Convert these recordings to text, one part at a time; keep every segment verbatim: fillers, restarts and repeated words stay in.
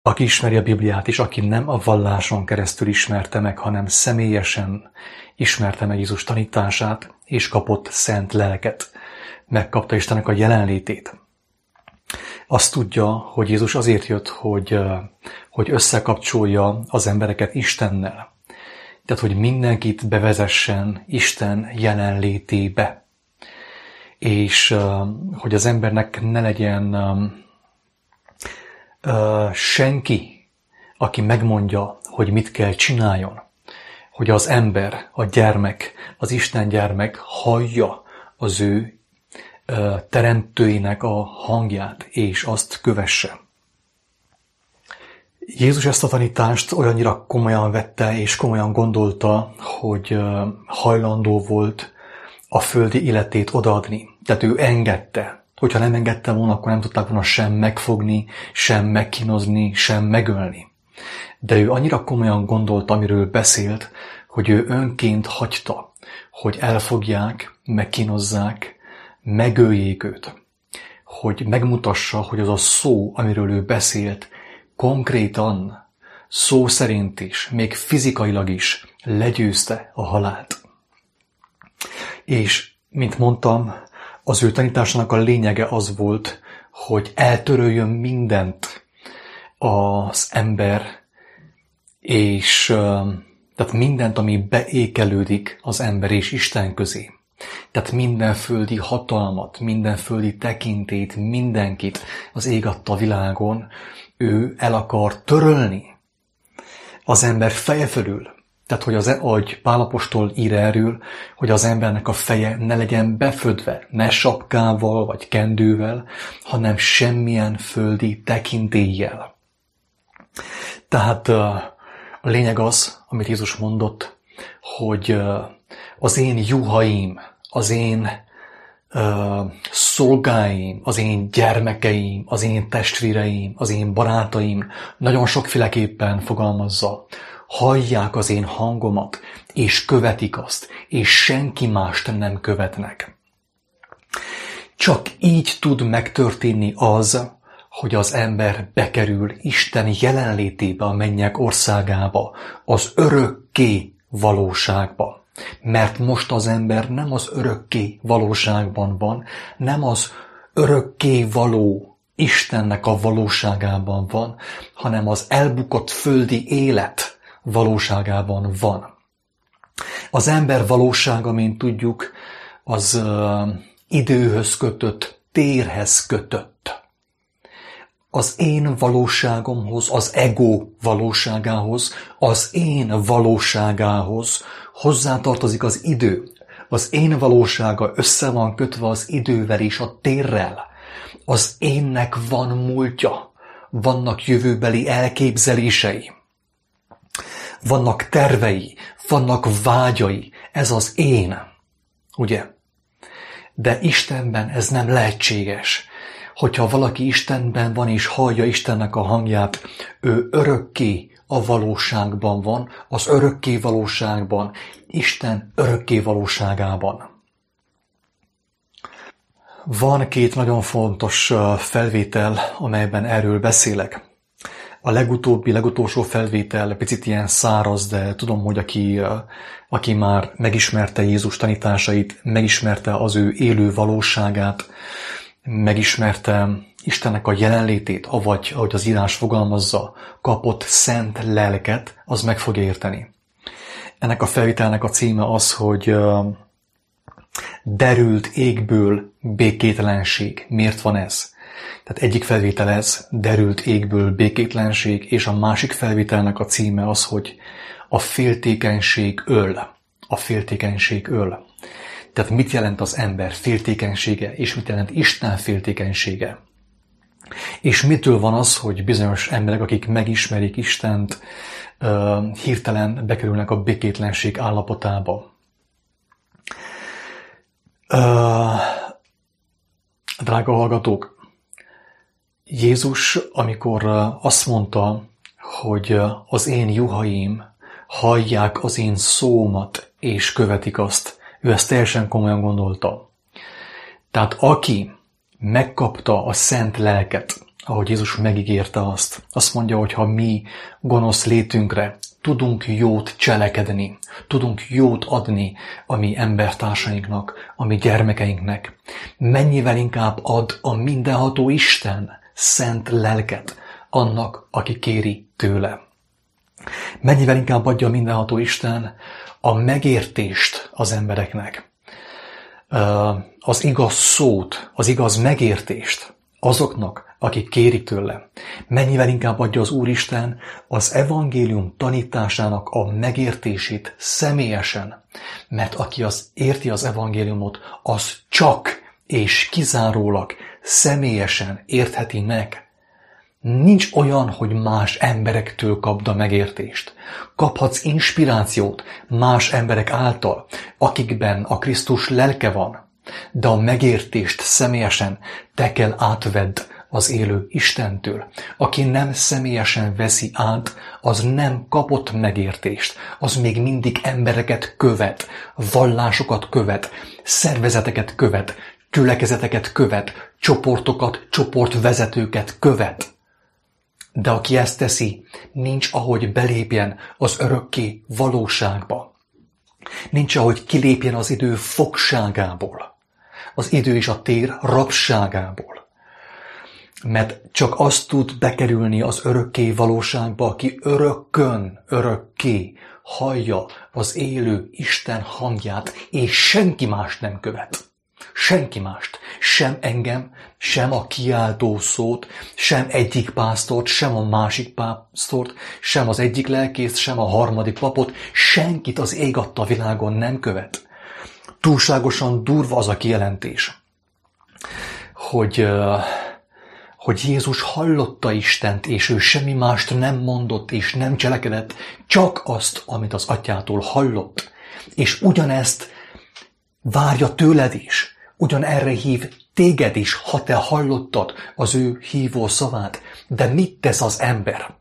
Aki ismeri a Bibliát, és aki nem a valláson keresztül ismerte meg, hanem személyesen ismerte meg Jézus tanítását, és kapott szent lelket, megkapta Istennek a jelenlétét. Azt tudja, hogy Jézus azért jött, hogy, hogy összekapcsolja az embereket Istennel. Tehát, hogy mindenkit bevezessen Isten jelenlétébe. És hogy az embernek ne legyen senki, aki megmondja, hogy mit kell csináljon. Hogy az ember, a gyermek, az Isten gyermek hallja az ő teremtőinek a hangját, és azt kövesse. Jézus ezt a tanítást olyannyira komolyan vette, és komolyan gondolta, hogy hajlandó volt a földi életét odaadni. Tehát ő engedte. Hogyha nem engedte volna, akkor nem tudták volna sem megfogni, sem megkínozni, sem megölni. De ő annyira komolyan gondolta, amiről beszélt, hogy ő önként hagyta, hogy elfogják, megkínozzák, megöljék őt. Hogy megmutassa, hogy az a szó, amiről ő beszélt, konkrétan, szó szerint is, még fizikailag is legyőzte a halált. És, mint mondtam, az ő tanításának a lényege az volt, hogy eltöröljön mindent az ember, és tehát mindent, ami beékelődik az ember és Isten közé. Tehát minden földi hatalmat, minden földi tekintét, mindenkit az ég adta világon, ő el akar törölni az ember feje fölül. Tehát, hogy, az, ahogy Pál apostol ír erről, hogy az embernek a feje ne legyen befödve, ne sapkával vagy kendővel, hanem semmilyen földi tekintéllyel. Tehát a lényeg az, amit Jézus mondott, hogy az én juhaim, az én szolgáim, az én gyermekeim, az én testvéreim, az én barátaim nagyon sokféleképpen fogalmazza, hallják az én hangomat, és követik azt, és senki mást nem követnek. Csak így tud megtörténni az, hogy az ember bekerül Isten jelenlétébe, a mennyek országába, az örökké valóságba. Mert most az ember nem az örökké valóságban van, nem az örökké való Istennek a valóságában van, hanem az elbukott földi élet valóságában van. Az ember valósága, mint tudjuk, az uh, időhöz kötött, térhez kötött. Az én valóságomhoz, az ego valóságához, az én valóságához hozzátartozik az idő. Az én valósága össze van kötve az idővel és a térrel. Az énnek van múltja, vannak jövőbeli elképzelései, vannak tervei, vannak vágyai. Ez az én, ugye? De Istenben ez nem lehetséges. Hogyha valaki Istenben van és hallja Istennek a hangját, ő örökké a valóságban van, az örökké valóságban, Isten örökké valóságában. Van két nagyon fontos felvétel, amelyben erről beszélek. A legutóbbi, legutolsó felvétel picit ilyen száraz, de tudom, hogy aki, aki már megismerte Jézus tanításait, megismerte az ő élő valóságát, megismerte Istennek a jelenlétét, avagy, ahogy az írás fogalmazza, kapott szent lelket, az meg fog érteni. Ennek a felvételnek a címe az, hogy derült égből békétlenség. Miért van ez? Tehát egyik felvétel ez, derült égből békétlenség, és a másik felvételnek a címe az, hogy a féltékenység öl. A féltékenység öl. Tehát mit jelent az ember féltékenysége, és mit jelent Isten féltékenysége? És mitől van az, hogy bizonyos emberek, akik megismerik Istent, hirtelen bekerülnek a békétlenség állapotába? Drága hallgatók, Jézus, amikor azt mondta, hogy az én juhaim hallják az én szómat, és követik azt, ő ezt teljesen komolyan gondolta. Tehát aki megkapta a szent lelket, ahogy Jézus megígérte azt. Azt mondja, hogy ha mi gonosz létünkre tudunk jót cselekedni, tudunk jót adni a mi embertársainknak, a mi gyermekeinknek, mennyivel inkább ad a mindenható Isten szent lelket annak, aki kéri tőle. Mennyivel inkább adja a mindenható Isten a megértést az embereknek, az igaz szót, az igaz megértést azoknak, akik kérik tőle. Mennyivel inkább adja az Úristen az evangélium tanításának a megértését személyesen, mert aki az érti az evangéliumot, az csak és kizárólag személyesen értheti meg. Nincs olyan, hogy más emberektől kapd a megértést. Kaphatsz inspirációt más emberek által, akikben a Krisztus lelke van, de a megértést személyesen te kell átvedd az élő Istentől. Aki nem személyesen veszi át, az nem kapott megértést. Az még mindig embereket követ, vallásokat követ, szervezeteket követ, gyülekezeteket követ, csoportokat, csoportvezetőket követ. De aki ezt teszi, nincs ahogy belépjen az örökké valóságba. Nincs ahogy kilépjen az idő fogságából, az idő és a tér rabságából. Mert csak azt tud bekerülni az örökké valóságba, aki örökkön, örökké hallja az élő Isten hangját, és senki más nem követ. Senki mást, sem engem, sem a kiáltó szót, sem egyik pásztort, sem a másik pásztort, sem az egyik lelkészt, sem a harmadik papot, senkit az ég adta világon nem követ. Túlságosan durva az a kijelentés, hogy, hogy Jézus hallotta Istent, és ő semmi mást nem mondott és nem cselekedett, csak azt, amit az Atyától hallott. És ugyanezt várja tőled is, ugyanerre hív téged is, ha te hallottad az ő hívó szavát. De mit tesz az ember?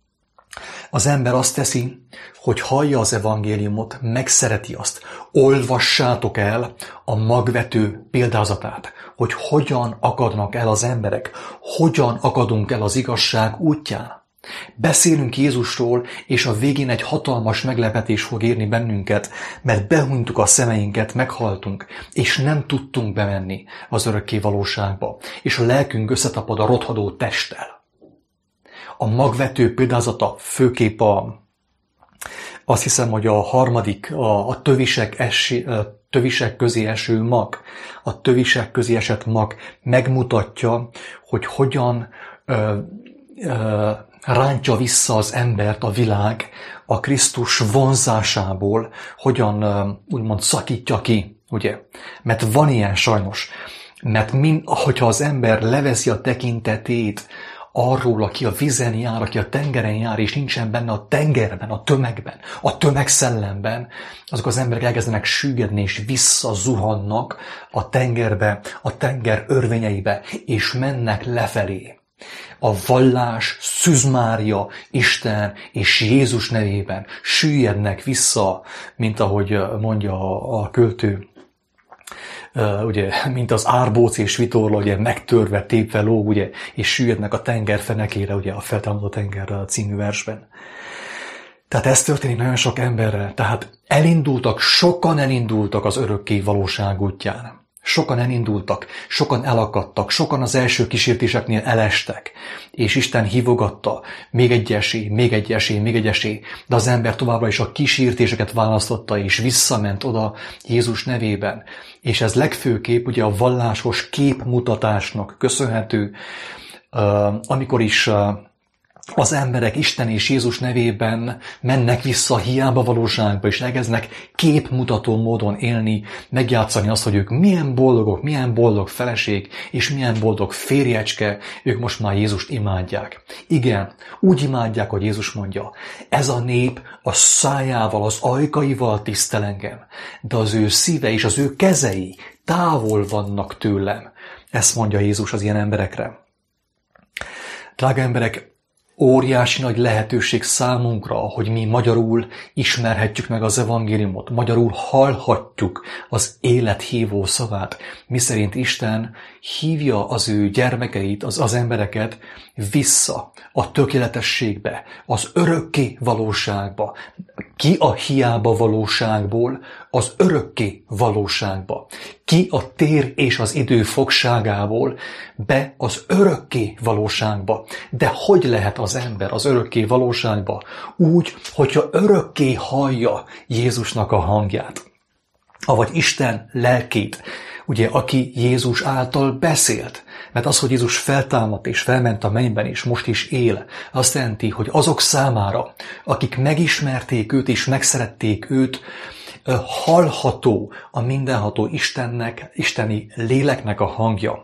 Az ember azt teszi, hogy hallja az evangéliumot, megszereti azt. Olvassátok el a magvető példázatát, hogy hogyan akadnak el az emberek, hogyan akadunk el az igazság útján. Beszélünk Jézusról, és a végén egy hatalmas meglepetés fog érni bennünket, mert behunytuk a szemeinket, meghaltunk, és nem tudtunk bemenni az örökké valóságba, és a lelkünk összetapad a rothadó testtel. A magvető példázata főképp a, azt hiszem, hogy a harmadik, a, a tövisek, esi, a tövisek közé eső mag, a tövisek közé esett mag megmutatja, hogy hogyan ö, ö, rántja vissza az embert a világ a Krisztus vonzásából, hogyan úgymond szakítja ki, ugye? Mert van ilyen sajnos. Mert mind, hogyha az ember leveszi a tekintetét arról, aki a vízen jár, aki a tengeren jár, és nincsen benne a tengerben, a tömegben, a tömegszellemben, azok az emberek elkezdenek süllyedni, és visszazuhannak a tengerbe, a tenger örvényeibe, és mennek lefelé. A vallás, Szűz-Mária, Isten és Jézus nevében süllyednek vissza, mint ahogy mondja a költő, ugye, mint az árbóc és vitorla, ugye, megtörve, tépve lóg, ugye, és süllyednek a tenger fenekére, ugye, a Feltámadó tenger című versben. Tehát ez történik nagyon sok emberrel. Tehát elindultak, sokan elindultak az örökké valóság útján. Sokan elindultak, sokan elakadtak, sokan az első kísértéseknél elestek, és Isten hívogatta, még egy esély, még egy esély, még egy esély, de az ember továbbra is a kísértéseket választotta, és visszament oda Jézus nevében. És ez legfőképp ugye a vallásos képmutatásnak köszönhető, amikor is az emberek Isten és Jézus nevében mennek vissza a hiába valóságba, és elkezdenek képmutató módon élni, megjátszani azt, hogy ők milyen boldogok, milyen boldog feleség, és milyen boldog férjecske, ők most már Jézust imádják. Igen, úgy imádják, hogy Jézus mondja, ez a nép a szájával, az ajkaival tisztel engem, de az ő szíve és az ő kezei távol vannak tőlem. Ezt mondja Jézus az ilyen emberekre. Drága emberek, Óriási nagy lehetőség számunkra, hogy mi magyarul ismerhetjük meg az evangéliumot, magyarul hallhatjuk az élet hívó szavát, miszerint Isten hívja az ő gyermekeit, az, az embereket vissza a tökéletességbe, az örökké valóságba, ki a hiába valóságból az örökké valóságba, ki a tér és az idő fogságából be az örökké valóságba. De hogy lehet az ember az örökké valóságba? Úgy, hogyha örökké hallja Jézusnak a hangját, avagy Isten lelkét, ugye, aki Jézus által beszélt. Mert az, hogy Jézus feltámadt és felment a mennyben, és most is él, azt jelenti, hogy azok számára, akik megismerték őt és megszerették őt, hallható a mindenható Istennek, isteni léleknek a hangja.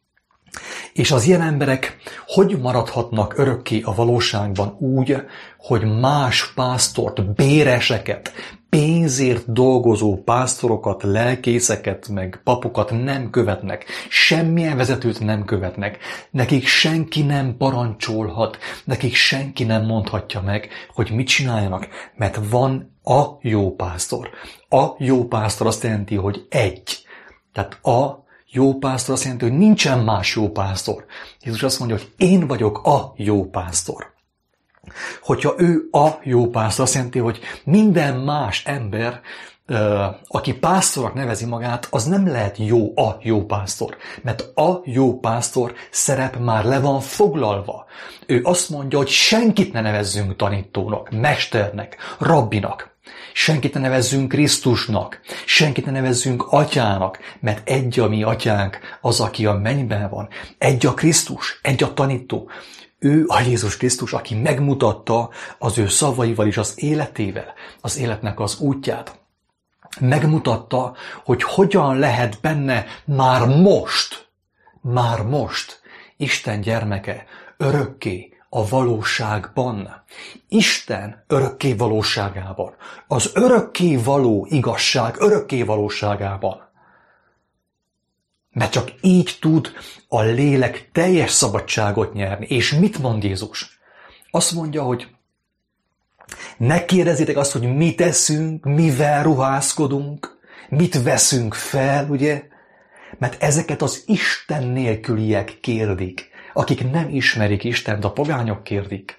És az ilyen emberek hogy maradhatnak örökké a valóságban úgy, hogy más pásztort, béreseket, pénzért dolgozó pásztorokat, lelkészeket, meg papokat nem követnek, semmilyen vezetőt nem követnek, nekik senki nem parancsolhat, nekik senki nem mondhatja meg, hogy mit csináljanak, mert van a jó pásztor. A jó pásztor azt jelenti, hogy egy. Tehát a jó pásztor azt jelenti, hogy nincsen más jó pásztor. Jézus azt mondja, hogy én vagyok a jó pásztor. Hogyha ő a jó pásztor, azt jelenti, hogy minden más ember, aki pásztornak nevezi magát, az nem lehet jó a jó pásztor. Mert a jó pásztor szerep már le van foglalva. Ő azt mondja, hogy senkit ne nevezzünk tanítónak, mesternek, rabbinak. Senkit ne nevezzünk Krisztusnak, senkit ne nevezzünk atyának, mert egy a mi atyánk, az, aki a mennyben van. Egy a Krisztus, egy a tanító. Ő a Jézus Krisztus, aki megmutatta az ő szavaival és az életével az életnek az útját. Megmutatta, hogy hogyan lehet benne már most, már most Isten gyermeke örökké a valóságban. Isten örökké valóságában. Az örökké való igazság örökké valóságában. Mert csak így tud a lélek teljes szabadságot nyerni. És mit mond Jézus? Azt mondja, hogy ne kérdezzétek azt, hogy mit eszünk, mivel ruházkodunk, mit veszünk fel, ugye? Mert ezeket az Isten nélküliek kérdik, akik nem ismerik Istent, a pogányok kérdik,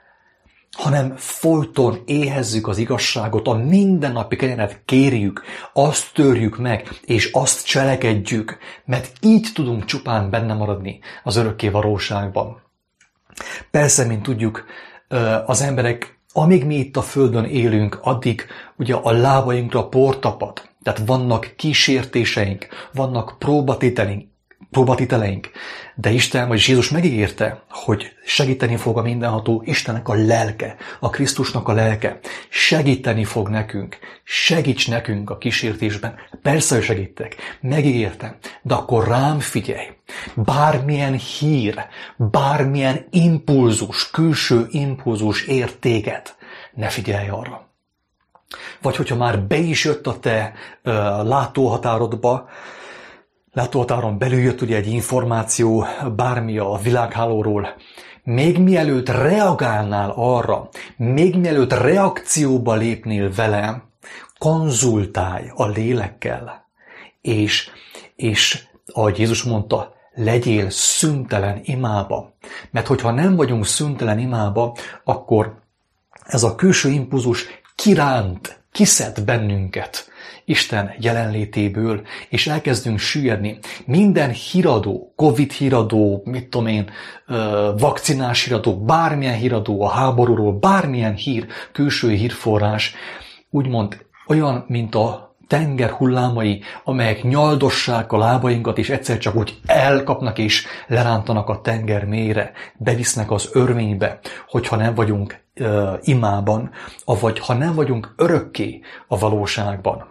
hanem folyton éhezzük az igazságot, a mindennapi kenyeret kérjük, azt törjük meg, és azt cselekedjük, mert így tudunk csupán benne maradni az örökké valóságban. Persze, mint tudjuk, az emberek, amíg mi itt a földön élünk, addig ugye a lábainkra por tapad. Tehát vannak kísértéseink, vannak próbatételeink, próbatételeink. De Isten, vagyis Jézus megígérte, hogy segíteni fog a mindenható Istennek a lelke, a Krisztusnak a lelke. Segíteni fog nekünk. Segíts nekünk a kísértésben. Persze, hogy segítek. Megígértem. De akkor rám figyelj. Bármilyen hír, bármilyen impulzus, külső impulzus ér téged, ne figyelj arra. Vagy hogyha már be is jött a te uh, látóhatárodba, látóhatáron belül jött ugye egy információ, bármi a világhálóról, még mielőtt reagálnál arra, még mielőtt reakcióba lépnél vele, konzultálj a lélekkel, és, és ahogy Jézus mondta, legyél szüntelen imába. Mert hogyha nem vagyunk szüntelen imába, akkor ez a külső impulzus kiránt, kiszed bennünket Isten jelenlétéből, és elkezdünk süllyedni. Minden híradó, Covid híradó, mit tudom én, vakcinás híradó, bármilyen híradó a háborúról, bármilyen hír, külső hírforrás, úgymond olyan, mint a tenger hullámai, amelyek nyaldossák a lábainkat, és egyszer csak úgy elkapnak és lerántanak a tenger mélyre, bevisznek az örvénybe, hogyha nem vagyunk uh, imában, avagy ha nem vagyunk örökké a valóságban.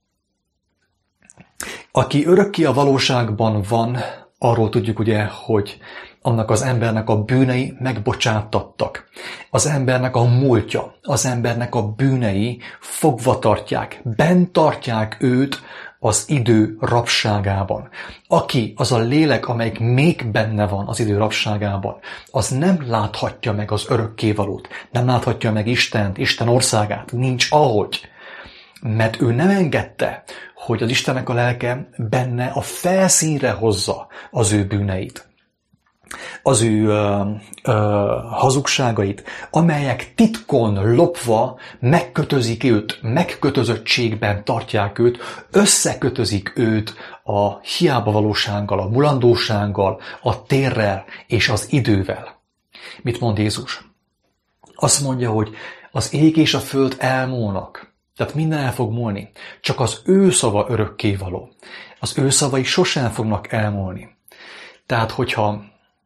Aki örökké a valóságban van, arról tudjuk ugye, hogy annak az embernek a bűnei megbocsátattak. Az embernek a múltja, az embernek a bűnei fogva tartják, bent tartják őt az idő rabságában. Aki az a lélek, amelyik még benne van az idő rabságában, az nem láthatja meg az örökkévalót, nem láthatja meg Istent, Isten országát, nincs ahogy. Mert ő nem engedte, hogy az Istennek a lelke benne a felszínre hozza az ő bűneit, az ő ö, ö, hazugságait, amelyek titkon lopva megkötözik őt, megkötözöttségben tartják őt, összekötözik őt a hiába valósággal, a mulandósággal, a térrel és az idővel. Mit mond Jézus? Azt mondja, hogy az ég és a föld elmúlnak. Tehát minden el fog múlni. Csak az ő szava örökkévaló. Az ő szavai sosem fognak elmúlni. Tehát, hogyha,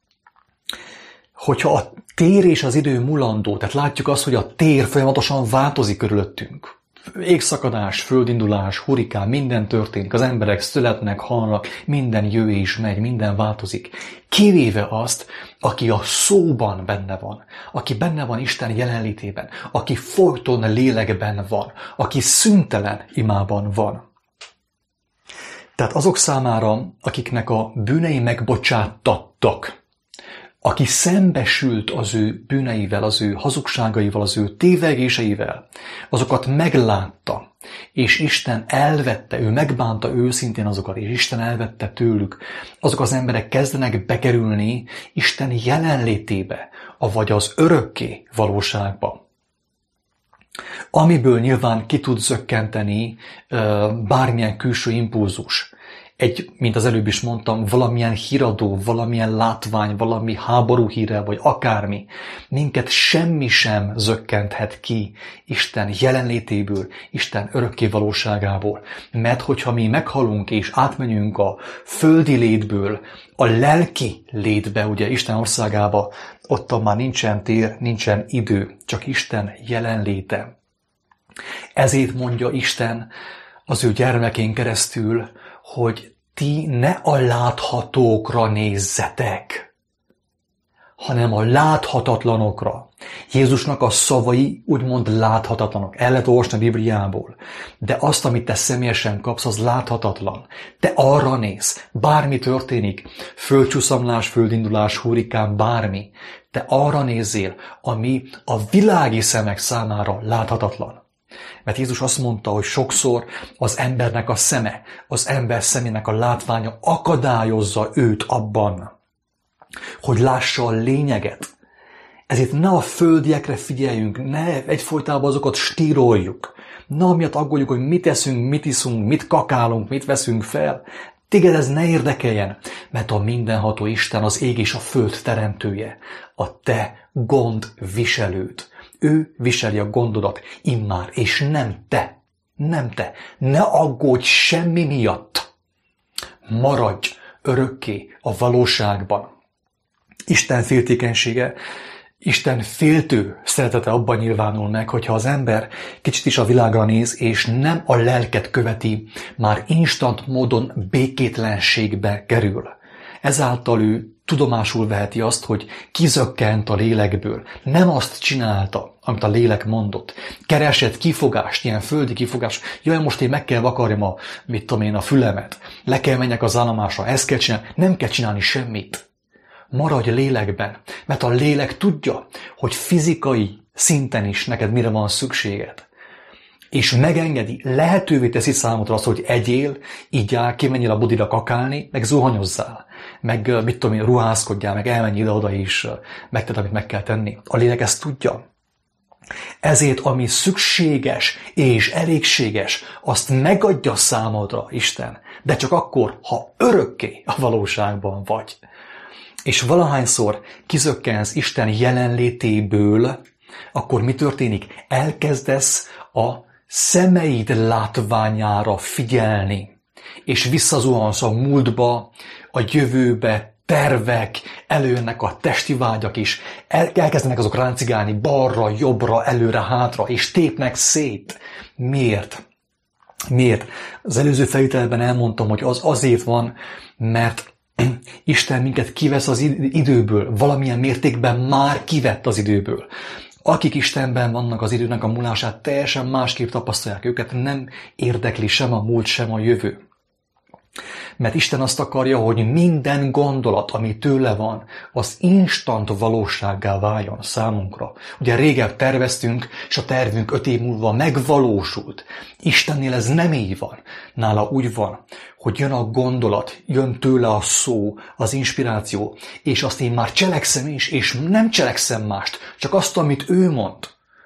hogyha a tér és az idő mulandó, tehát látjuk azt, hogy a tér folyamatosan változik körülöttünk. Égszakadás, földindulás, hurikán, minden történik, az emberek születnek, halnak, minden jö és megy, minden változik. Kivéve azt, aki a szóban benne van, aki benne van Isten jelenlétében, aki folyton lélekben van, aki szüntelen imában van. Tehát azok számára, akiknek a bűnei megbocsátattak, aki szembesült az ő bűneivel, az ő hazugságaival, az ő tévegéseivel, azokat meglátta, és Isten elvette, ő megbánta őszintén azokat, és Isten elvette tőlük. Azok az emberek kezdenek bekerülni Isten jelenlétébe, avagy az örökké valóságba. Amiből nyilván ki tud zökkenteni bármilyen külső impulzus. Egy, mint az előbb is mondtam, valamilyen híradó, valamilyen látvány, valami háború híre, vagy akármi. Minket semmi sem zökkenthet ki Isten jelenlétéből, Isten örökké valóságából. Mert hogyha mi meghalunk és átmenjünk a földi létből a lelki létbe, ugye Isten országába, ott már nincsen tér, nincsen idő, csak Isten jelenléte. Ezért mondja Isten az ő gyermekén keresztül, hogy ti ne a láthatókra nézzetek, hanem a láthatatlanokra. Jézusnak a szavai úgymond láthatatlanok. El lehet olvasni a Bibliából. De azt, amit te személyesen kapsz, az láthatatlan. Te arra néz, bármi történik, földcsúszamlás, földindulás, hurrikán, bármi. Te arra nézzél, ami a világi szemek számára láthatatlan. Mert Jézus azt mondta, hogy sokszor az embernek a szeme, az ember szemének a látványa akadályozza őt abban, hogy lássa a lényeget. Ezért ne a földiekre figyeljünk, ne egyfolytában azokat stíroljuk. Ne amiatt aggódjuk, hogy mit eszünk, mit iszunk, mit kakálunk, mit veszünk fel. Téged ez ne érdekeljen, mert a mindenható Isten az ég és a föld teremtője, a te gondviselőd. Ő viseli a gondodat immár, és nem te. Nem te. Ne aggódj semmi miatt. Maradj örökké a valóságban. Isten féltékenysége, Isten féltő szeretete abban nyilvánul meg, hogyha az ember kicsit is a világra néz, és nem a lelket követi, már instant módon békétlenségbe kerül. Ezáltal ő tudomásul veheti azt, hogy kizökkent a lélekből. Nem azt csinálta, amit a lélek mondott. Keresett kifogást, ilyen földi kifogást. Jaj, most én meg kell vakarjam a, mit tudom én, a fülemet. Le kell menjek az állomásra, ezt kell csinálni. Nem kell csinálni semmit. Maradj lélekben, mert a lélek tudja, hogy fizikai szinten is neked mire van szükséged. És megengedi, lehetővé teszi számodra azt, hogy egyél, igyál, kimenjél a budira kakálni, meg zuhanyozzál, meg mit tudom én, ruházkodjál, meg elmenj ide-oda is, megted, amit meg kell tenni. A lélek ezt tudja. Ezért, ami szükséges és elégséges, azt megadja számodra Isten, de csak akkor, ha örökké a valóságban vagy. És valahányszor kizökkensz Isten jelenlétéből, akkor mi történik? Elkezdesz a szemeid látványára figyelni, és visszazuhansz a múltba, a jövőbe, tervek, előjönnek a testi vágyak is, elkezdenek azok ráncigálni balra, jobbra, előre, hátra, és tépnek szét. Miért? Miért? Az előző felvételben elmondtam, hogy az azért van, mert Isten minket kivesz az időből, valamilyen mértékben már kivett az időből. Akik Istenben vannak, az időnek a múlását teljesen másképp tapasztalják, őket nem érdekli sem a múlt, sem a jövő. Mert Isten azt akarja, hogy minden gondolat, ami tőle van, az instant valósággá váljon számunkra. Ugye régebb terveztünk, és a tervünk öt év múlva megvalósult. Istennél ez nem így van. Nála úgy van, hogy jön a gondolat, jön tőle a szó, az inspiráció, és azt én már cselekszem is, és nem cselekszem mást, csak azt, amit ő mond.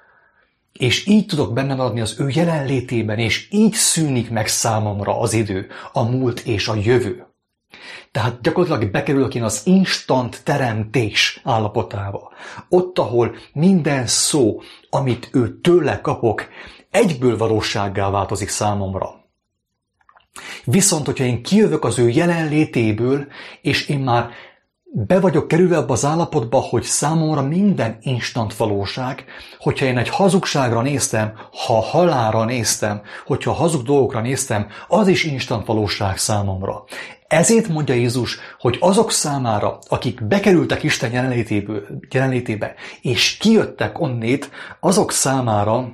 És így tudok benne maradni az ő jelenlétében, és így szűnik meg számomra az idő, a múlt és a jövő. Tehát gyakorlatilag bekerülök én az instant teremtés állapotába. Ott, ahol minden szó, amit ő tőle kapok, egyből valósággá változik számomra. Viszont, hogyha én kijövök az ő jelenlétéből, és én már be vagyok kerülve abba az állapotba, hogy számomra minden instant valóság, hogyha én egy hazugságra néztem, ha halálra néztem, hogyha hazug dolgokra néztem, az is instant valóság számomra. Ezért mondja Jézus, hogy azok számára, akik bekerültek Isten jelenlétébe, és kijöttek onnét, azok számára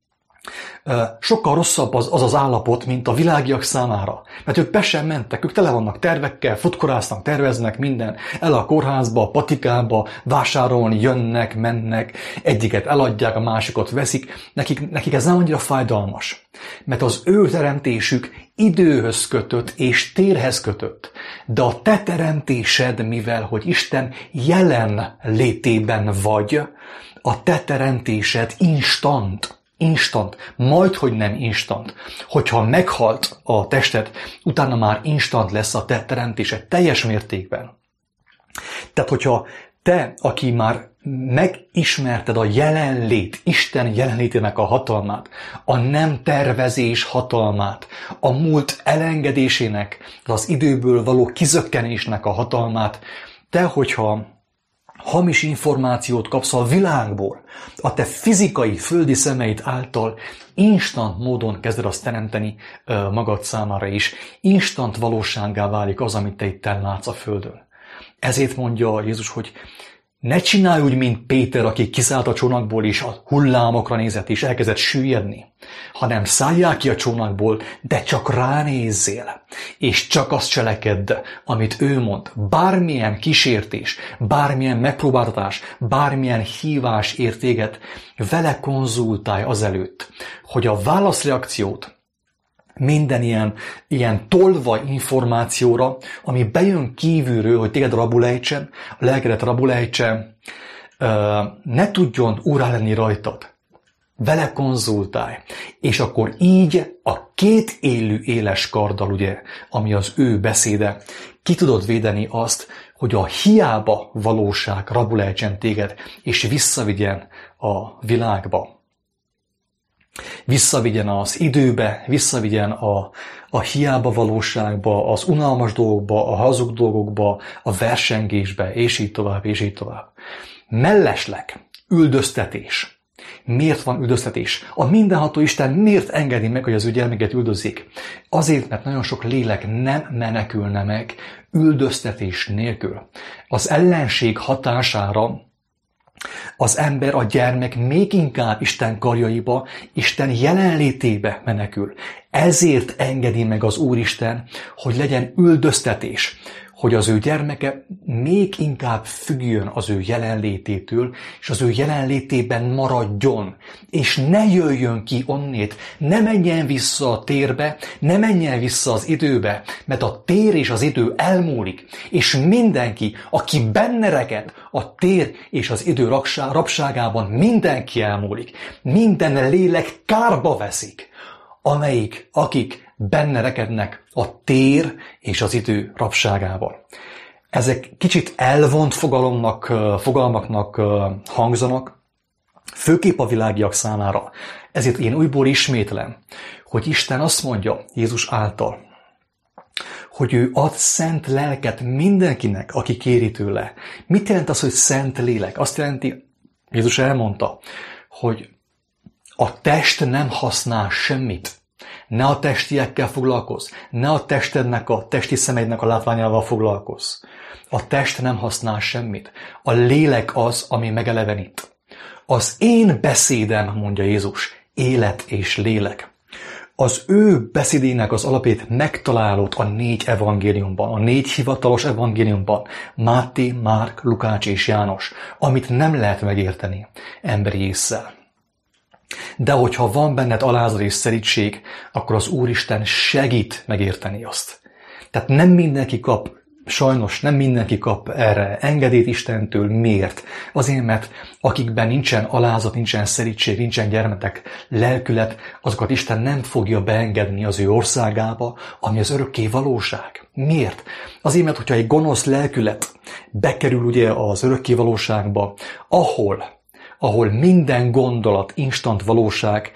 sokkal rosszabb az, az az állapot, mint a világiak számára. Mert ők be sem mentek, ők tele vannak tervekkel, futkorásznak, terveznek minden, el a kórházba, a patikába, vásárolni, jönnek, mennek, egyiket eladják, a másikat veszik, nekik, nekik ez nem annyira fájdalmas. Mert az ő teremtésük időhöz kötött és térhez kötött. De a te teremtésed, mivel hogy Isten jelen létében vagy, a te teremtésed instant. Instant, majdhogy nem instant. Hogyha meghalt a tested, utána már instant lesz a te teremtésed teljes mértékben. Tehát, hogyha te, aki már megismerted a jelenlét, Isten jelenlétének a hatalmát, a nem tervezés hatalmát, a múlt elengedésének, az időből való kizökkenésnek a hatalmát, te, hogyha hamis információt kapsz a világból, a te fizikai, földi szemeid által instant módon kezded azt teremteni magad számára is. Instant valósággá válik az, amit te itt látsz a földön. Ezért mondja Jézus, hogy ne csinálj úgy, mint Péter, aki kiszállt a csónakból, és a hullámokra nézett, és elkezdett süllyedni, hanem szálljál ki a csónakból, de csak ránézzél, és csak azt cselekedj, amit ő mond. Bármilyen kísértés, bármilyen megpróbáltatás, bármilyen hívás ér téged, vele konzultálj azelőtt, hogy a válaszreakciót minden ilyen, ilyen tolvaj információra, ami bejön kívülről, hogy téged rabul ejtsen, a lelkedet rabul ejtsen, ne tudjon urá lenni rajtad. Vele konzultálj. És akkor így a két élő éles karddal, ugye, ami az ő beszéde, ki tudod védeni azt, hogy a hiába valóság rabul ejtsen téged, és visszavigyen a világba. Visszavigyen az időbe, visszavigyen a, a hiába valóságba, az unalmas dolgokba, a hazug dolgokba, a versengésbe, és így tovább, és így tovább. Mellesleg üldöztetés. Miért van üldöztetés? A mindenható Isten miért engedi meg, hogy az ő gyermeket üldözzék? Azért, mert nagyon sok lélek nem menekülne meg üldöztetés nélkül. Az ellenség hatására az ember, a gyermek még inkább Isten karjaiba, Isten jelenlétébe menekül. Ezért engedi meg az Úristen, hogy legyen üldöztetés, hogy az ő gyermeke még inkább függjön az ő jelenlététől, és az ő jelenlétében maradjon, és ne jöjjön ki onnét, ne menjen vissza a térbe, ne menjen vissza az időbe, mert a tér és az idő elmúlik, és mindenki, aki benne reked, a tér és az idő rabságában mindenki elmúlik, minden lélek kárba veszik, amelyik, akik benne rekednek a tér és az idő rabságában. Ezek kicsit elvont fogalomnak, fogalmaknak hangzanak, főképp a világiak számára. Ezért én újból ismétlem, hogy Isten azt mondja Jézus által, hogy ő ad szent lelket mindenkinek, aki kéri tőle. Mit jelent az, hogy szent lélek? Azt jelenti, Jézus elmondta, hogy a test nem használ semmit. Ne a testiekkel foglalkozz, ne a testednek, a testi szemeidnek a látványával foglalkozz. A test nem használ semmit. A lélek az, ami megelevenít. Az én beszédem, mondja Jézus, élet és lélek. Az ő beszédének az alapét megtalálod a négy evangéliumban, a négy hivatalos evangéliumban, Máté, Márk, Lukács és János, amit nem lehet megérteni emberi ésszel. De hogyha van benned alázat és szerítség, akkor az Úristen segít megérteni azt. Tehát nem mindenki kap, sajnos nem mindenki kap erre engedélyt Istentől. Miért? Azért, mert akikben nincsen alázat, nincsen szerítség, nincsen gyermetek, lelkület, azokat Isten nem fogja beengedni az ő országába, ami az örökké valóság. Miért? Azért, mert hogyha egy gonosz lelkület bekerül ugye az örökké valóságba, ahol, ahol minden gondolat instant valóság,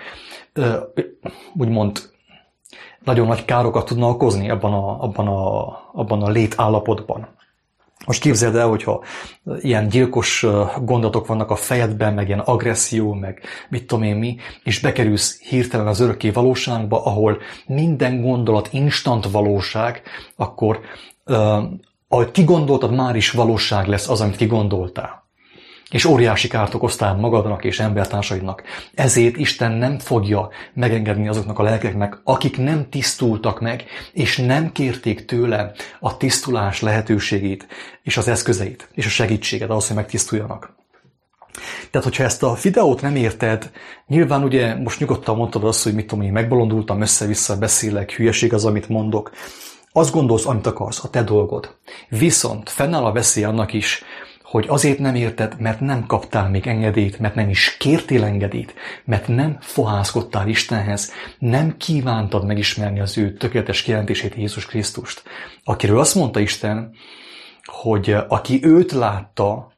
úgymond nagyon nagy károkat tudna okozni abban a, abban a, abban a létállapotban. Most képzeld el, hogyha ilyen gyilkos gondolatok vannak a fejedben, meg ilyen agresszió, meg mit tudom én mi, és bekerülsz hirtelen az örökké valóságba, ahol minden gondolat instant valóság, akkor uh, ahogy kigondoltad, már is valóság lesz az, amit kigondoltál. És óriási kárt okoztál magadnak és embertársaidnak. Ezért Isten nem fogja megengedni azoknak a lelkeknek, akik nem tisztultak meg, és nem kérték tőle a tisztulás lehetőségét, és az eszközeit, és a segítséget ahhoz, hogy megtisztuljanak. Tehát, hogyha ezt a videót nem érted, nyilván ugye most nyugodtan mondtad azt, hogy mit tudom én, megbolondultam, össze-vissza beszélek, hülyeség az, amit mondok. Azt gondolsz, amit akarsz, a te dolgod. Viszont fennáll a veszély annak is, hogy azért nem érted, mert nem kaptál még engedélyt, mert nem is kértél engedélyt, mert nem fohászkodtál Istenhez, nem kívántad megismerni az ő tökéletes kijelentését, Jézus Krisztust, akiről azt mondta Isten, hogy aki őt látta,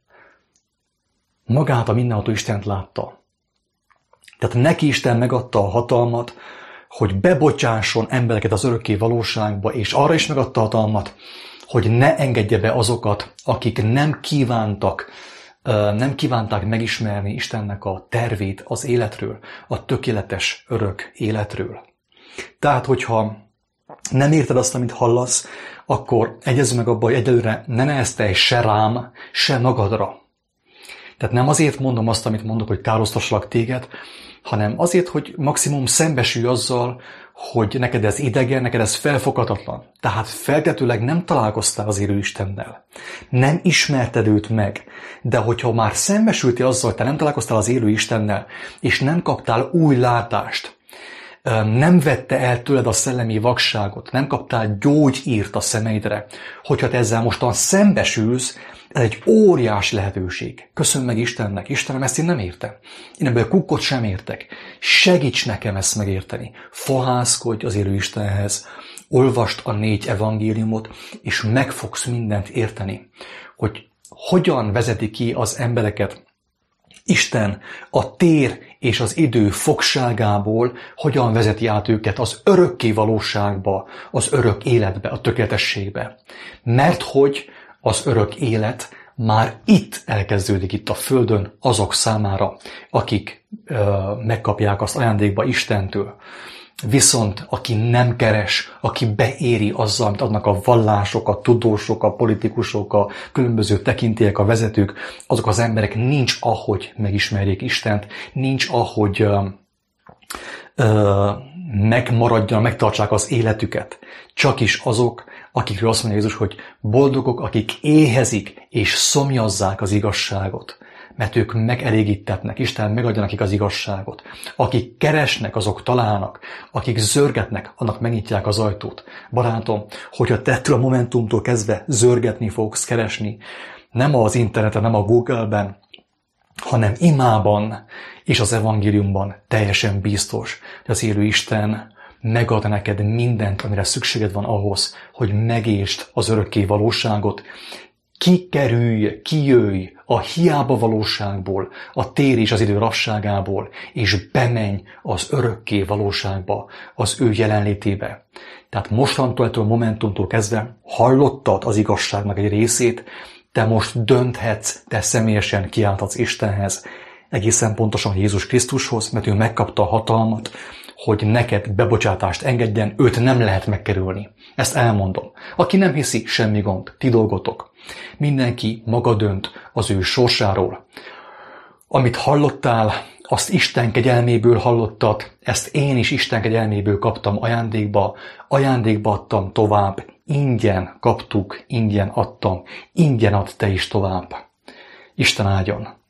magát a mindenható Istent látta. Tehát neki Isten megadta a hatalmat, hogy bebocsásson embereket az örökké valóságba, és arra is megadta a hatalmat, hogy ne engedje be azokat, akik nem kívántak, nem kívánták megismerni Istennek a tervét az életről, a tökéletes örök életről. Tehát, hogyha nem érted azt, amit hallasz, akkor egyezz meg abba, hogy egyelőre ne neheztelj se rám, se magadra. Tehát nem azért mondom azt, amit mondok, hogy károsztassalak téged, hanem azért, hogy maximum szembesülj azzal, hogy neked ez idegen, neked ez felfoghatatlan. Tehát feltetőleg nem találkoztál az élő Istennel. Nem ismerted őt meg. De hogyha már szembesültél azzal, hogy te nem találkoztál az élő Istennel, és nem kaptál új látást, nem vette el tőled a szellemi vakságot, nem kaptál gyógyírt a szemeidre, hogyha te ezzel mostan szembesülsz, ez egy óriási lehetőség. Köszönöm meg Istennek. Istenem, ezt én nem értem. Én ebből kukkot sem értek. Segíts nekem ezt megérteni. Fohászkodj az élő Istenhez, olvasd a négy evangéliumot, és meg fogsz mindent érteni, hogy hogyan vezeti ki az embereket Isten a tér és az idő fogságából, hogyan vezeti át őket az örökké valóságba, az örök életbe, a tökéletességbe. Mert hogy az örök élet már itt elkezdődik, itt a Földön, azok számára, akik ö, megkapják azt ajándékba Istentől. Viszont aki nem keres, aki beéri azzal, amit adnak a vallások, a tudósok, a politikusok, a különböző tekintélyek, a vezetők, azok az emberek nincs ahogy megismerjék Istent, nincs ahogy ö, ö, megmaradjanak, megtartsák az életüket. Csak is azok, akikről azt mondja Jézus, hogy boldogok, akik éhezik és szomjazzák az igazságot, mert ők megelégítetnek, Isten megadja nekik az igazságot. Akik keresnek, azok találnak, akik zörgetnek, annak megnyitják az ajtót. Barátom, hogyha te ettől a momentumtól kezdve zörgetni fogsz, keresni, nem az interneten, nem a Google-ben, hanem imában és az evangéliumban teljesen biztos, hogy az élő Isten megad neked mindent, amire szükséged van ahhoz, hogy megértsd az örökké valóságot, kikerülj, kijöjj a hiába valóságból, a tér és az idő rasságából, és bemenj az örökké valóságba, az ő jelenlétébe. Tehát mostantól, ettől a momentumtól kezdve hallottad az igazságnak egy részét, te most dönthetsz, te személyesen kiálthatsz Istenhez, egészen pontosan Jézus Krisztushoz, mert ő megkapta a hatalmat, hogy neked bebocsátást engedjen, őt nem lehet megkerülni. Ezt elmondom. Aki nem hiszi, semmi gond, ti dolgotok. Mindenki maga dönt az ő sorsáról. Amit hallottál, azt Isten kegyelméből hallottad, ezt én is Isten kegyelméből kaptam ajándékba, ajándékba adtam tovább, ingyen kaptuk, ingyen adtam, ingyen add te is tovább. Isten áldjon!